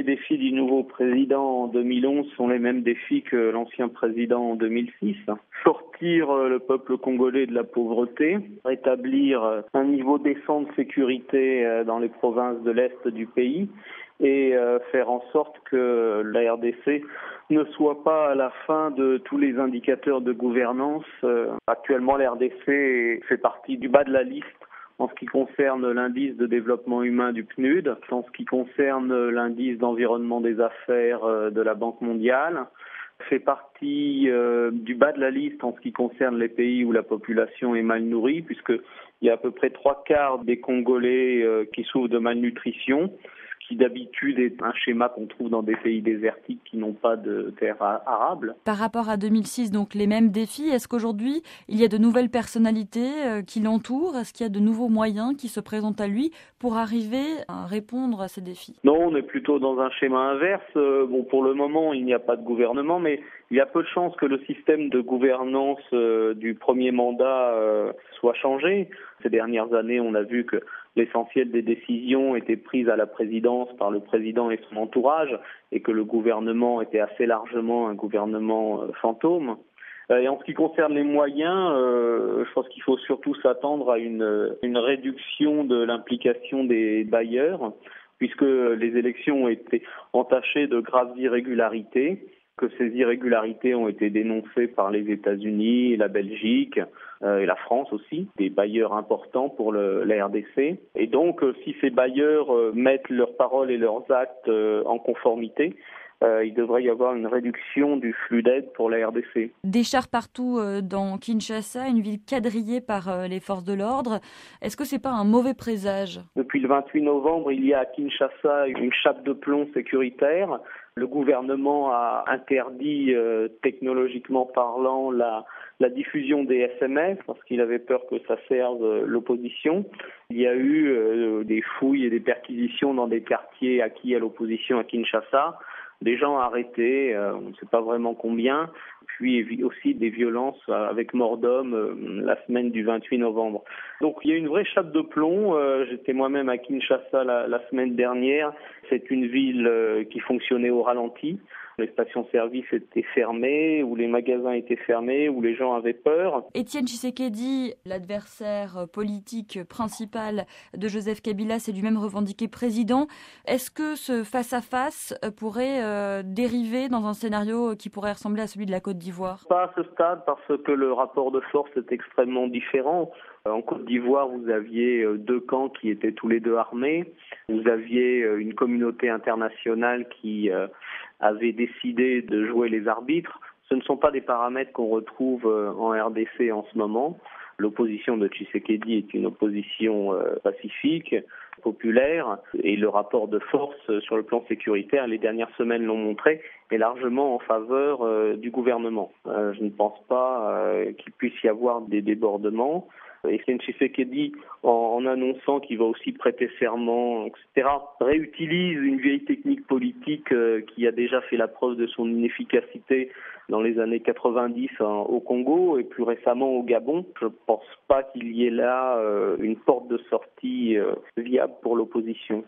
défis du nouveau président en 2011 sont les mêmes défis que l'ancien président en 2006. Sortir le peuple congolais de la pauvreté, rétablir un niveau décent de sécurité dans les provinces de l'Est du pays et faire en sorte que la RDC ne soit pas à la fin de tous les indicateurs de gouvernance. Actuellement, la RDC fait partie du bas de la liste en ce qui concerne l'indice de développement humain du PNUD, en ce qui concerne l'indice d'environnement des affaires de la Banque mondiale, fait partie du bas de la liste en ce qui concerne les pays où la population est mal nourrie, puisqu'il y a à peu près 3/4 des Congolais qui souffrent de malnutrition, qui d'habitude est un schéma qu'on trouve dans des pays désertiques qui n'ont pas de terres arables. Par rapport à 2006, donc les mêmes défis, est-ce qu'aujourd'hui il y a de nouvelles personnalités qui l'entourent? Est-ce qu'il y a de nouveaux moyens qui se présentent à lui pour arriver à répondre à ces défis? Non, on est plutôt dans un schéma inverse. Pour le moment, il n'y a pas de gouvernement, mais il y a peu de chances que le système de gouvernance du premier mandat soit changé. Ces dernières années, on a vu que l'essentiel des décisions étaient prises à la présidence par le président et son entourage et que le gouvernement était assez largement un gouvernement fantôme. Et en ce qui concerne les moyens, je pense qu'il faut surtout s'attendre à une réduction de l'implication des bailleurs, puisque les élections ont été entachées de graves irrégularités, que ces irrégularités ont été dénoncées par les États-Unis, la Belgique et la France aussi, des bailleurs importants pour la RDC. Et donc, si ces bailleurs mettent leurs paroles et leurs actes en conformité, il devrait y avoir une réduction du flux d'aide pour la RDC. Des chars partout dans Kinshasa, une ville quadrillée par les forces de l'ordre. Est-ce que c'est pas un mauvais présage? Depuis le 28 novembre, il y a à Kinshasa une chape de plomb sécuritaire. Le gouvernement a interdit, technologiquement parlant, la diffusion des SMS parce qu'il avait peur que ça serve l'opposition. Il y a eu des fouilles et des perquisitions dans des quartiers acquis à l'opposition à Kinshasa. Des gens arrêtés, on ne sait pas vraiment combien, puis aussi des violences avec mort d'homme la semaine du 28 novembre. Donc il y a une vraie chape de plomb. J'étais moi-même à Kinshasa la semaine dernière. C'est une ville qui fonctionnait au ralenti. Les stations-service étaient fermées, où les magasins étaient fermés, où les gens avaient peur. Étienne Tshisekedi, l'adversaire politique principal de Joseph Kabila, s'est lui-même revendiqué président. Est-ce que ce face-à-face pourrait dériver dans un scénario qui pourrait ressembler à celui de la Côte d'Ivoire? Pas à ce stade, parce que le rapport de force est extrêmement différent. En Côte d'Ivoire, vous aviez deux camps qui étaient tous les deux armés. Vous aviez une communauté internationale qui avait décidé de jouer les arbitres. Ce ne sont pas des paramètres qu'on retrouve en RDC en ce moment. L'opposition de Tshisekedi est une opposition pacifique, populaire, et le rapport de force sur le plan sécuritaire, les dernières semaines l'ont montré, est largement en faveur du gouvernement. Je ne pense pas qu'il puisse y avoir des débordements. Étienne Tshisekedi, en annonçant qu'il va aussi prêter serment, etc., réutilise une vieille technique politique qui a déjà fait la preuve de son inefficacité dans les années 90 au Congo et plus récemment au Gabon. Je ne pense pas qu'il y ait là une porte de sortie viable pour l'opposition.